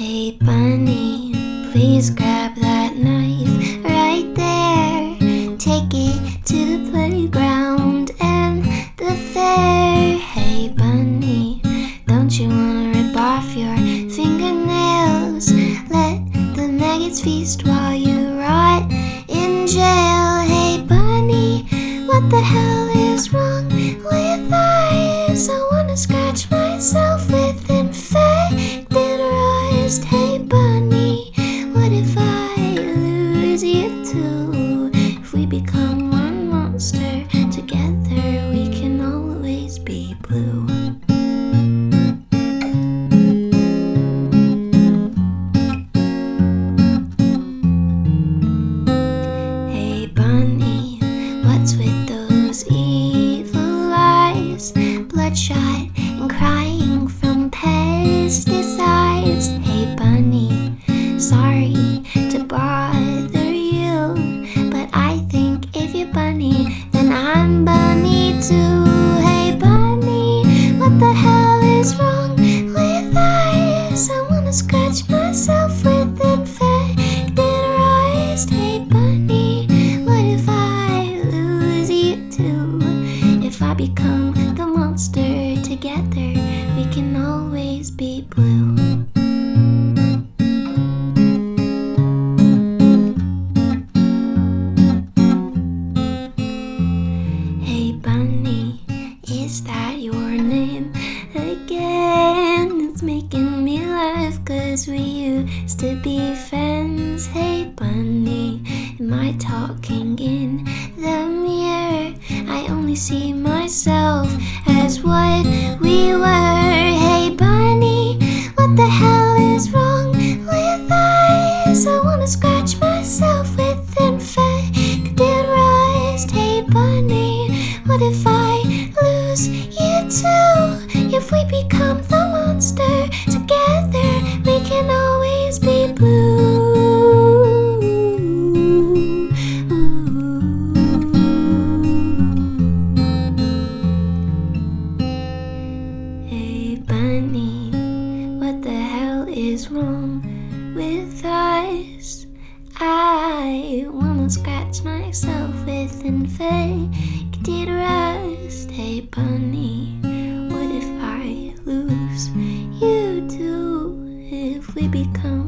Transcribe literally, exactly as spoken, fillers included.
Hey bunny, please grab that knife right there. Take it to the playground and the fair. Hey bunny, don't you wanna rip off your fingernails? Let the maggots feast while you rot in jail. Hey bunny, what the hell is wrong with eyes? I wanna scratch myself with infected eyes. Hey bunny, what if I lose you too? If we become one monster together, we can always be blue. Hey bunny, what's with those evil eyes? Bloodshot and crying from pesticides. Hey bunny, sorry to bother you, but I think if you're bunny, then I'm bunny too. Hey bunny, what the hell is wrong with eyes? I wanna scratch myself with infected eyes. Hey bunny, what if I lose you too? If I become the monster together, we can always be blue. Hey bunny, is that your name again? It's making me laugh cause we used to be friends. Hey bunny, am I talking in the mirror? I only see myself as what we were. Hey bunny, what the hell is wrong with eyes? I wanna scratch myself with infected eyes. Hey bunny, what if I lose you too? If we become the monster together, we can always be blue. Hey bunny, what the hell is wrong with us? I wanna scratch myself with infected rust. Hey bunny, what if I lose you too? If we become